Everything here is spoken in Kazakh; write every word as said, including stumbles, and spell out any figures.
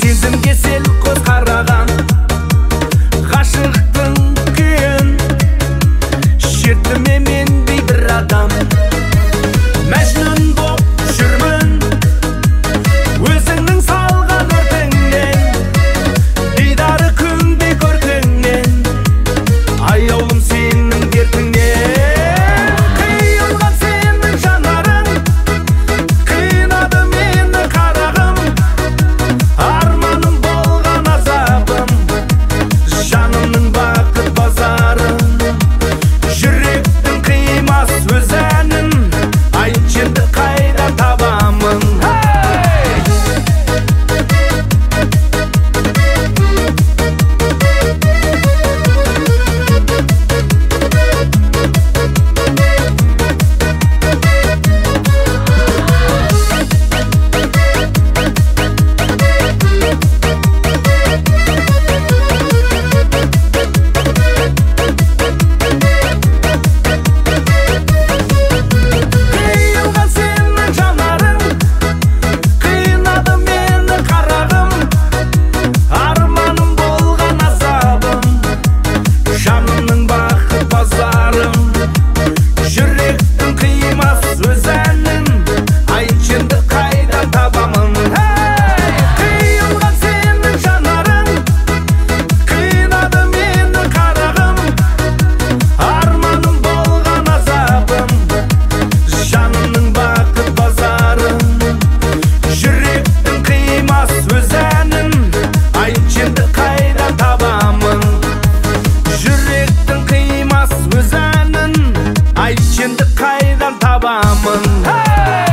сезімге сел көз қараған, ғашықтың күйін шертіме мен бейбір адам. Мәжнүн боп жүрмін өзіңнің салған өртіңнен, дидары күнде көркіңнен, аяулым сенің дертіңнен. Қиылған сенің жанарың қинады мені қарағым, арманым болған азабым, жанымның бақыт базарын. Жүректің қимас өз әнін, айтшы енді қайда табамын. Қиылған сенің жанарың қинады мені қарағым, арманым болған азабым, жанымның бақыт базарым. Жүректің қимас өз әнін, айтшы енді қайда табамын. Қиылған сенің жанарың қинады мені қарағым, арманым болған азабым, жанымның бақыт базарын. Жүректің қимас өз әнін, айтшы енді қайда табамын. Жүректің қимас өз әнін, айтшы енді қайдан табамын.